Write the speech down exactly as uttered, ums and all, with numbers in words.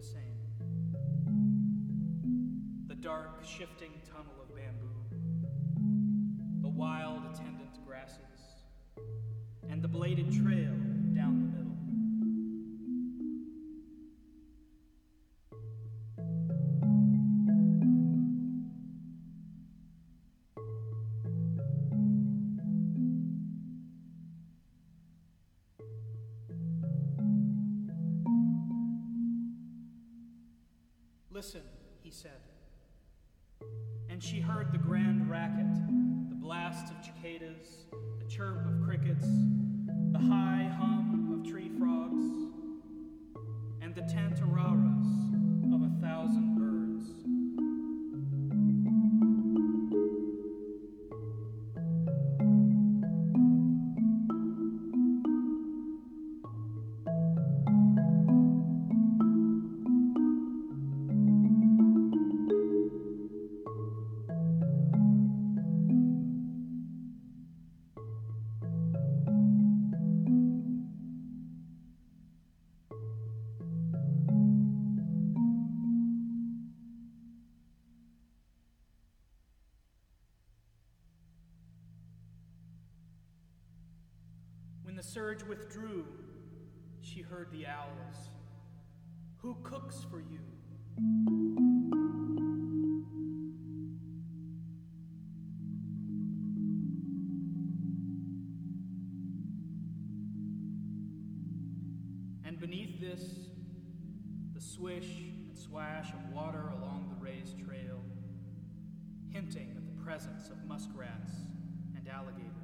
the same. The dark, shifting tunnel of bamboo, the wild attendant grasses, and the bladed trail down the middle. Listen, he said. And she heard the grand racket, the blast of cicadas, the chirp of crickets, the high hum of tree frogs, and the tantararas of a thousand birds. When the surge withdrew, she heard the owls. Who cooks for you? And beneath this, the swish and swash of water along the raised trail, hinting of the presence of muskrats and alligators.